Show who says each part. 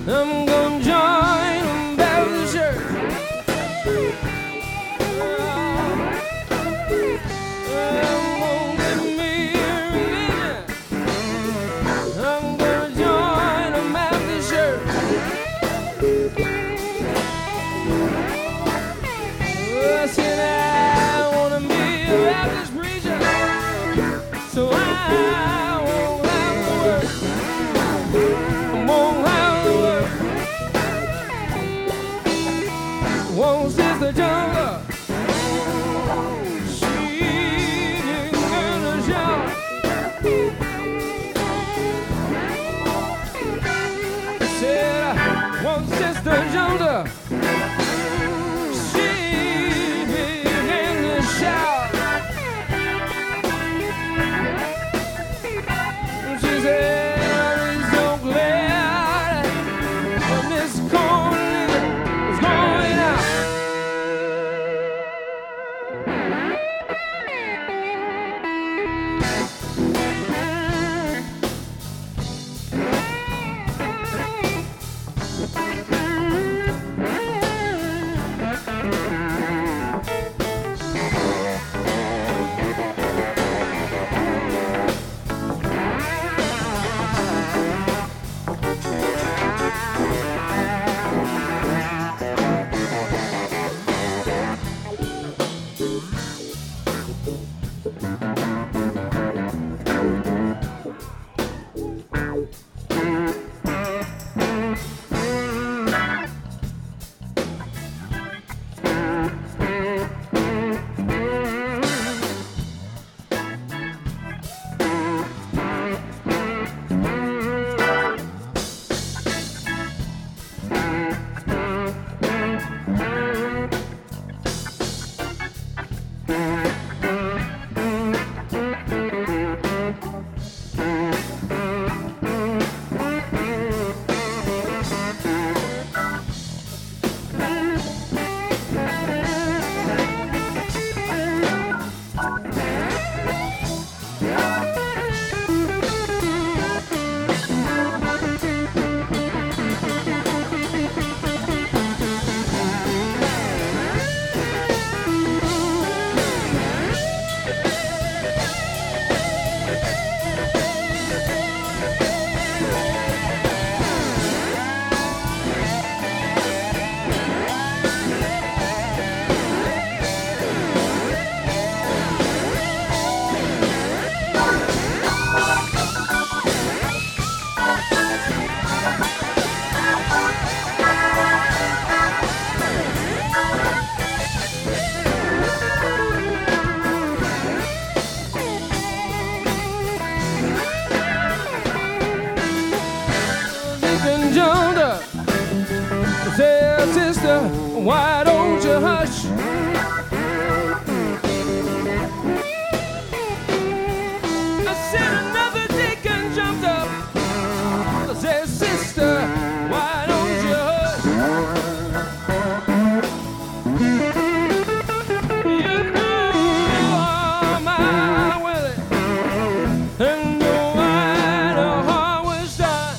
Speaker 1: I'm gonna join a Baptist church. I'm gonna get me a religion. I'm gonna join a Baptist church. I said I wanna be a Baptist preacher, so I won't have to work. I won't have to work. One sister jumped up. She didn't get a shout. Said one sister jumped up. She began to shout. She said, I'm so glad that Miss Corley is going out. Jumped up, said, sister, why don't you hush? I said, another deacon jumped up, said, sister, why don't you hush? You are my Willie, and know why the heart was done.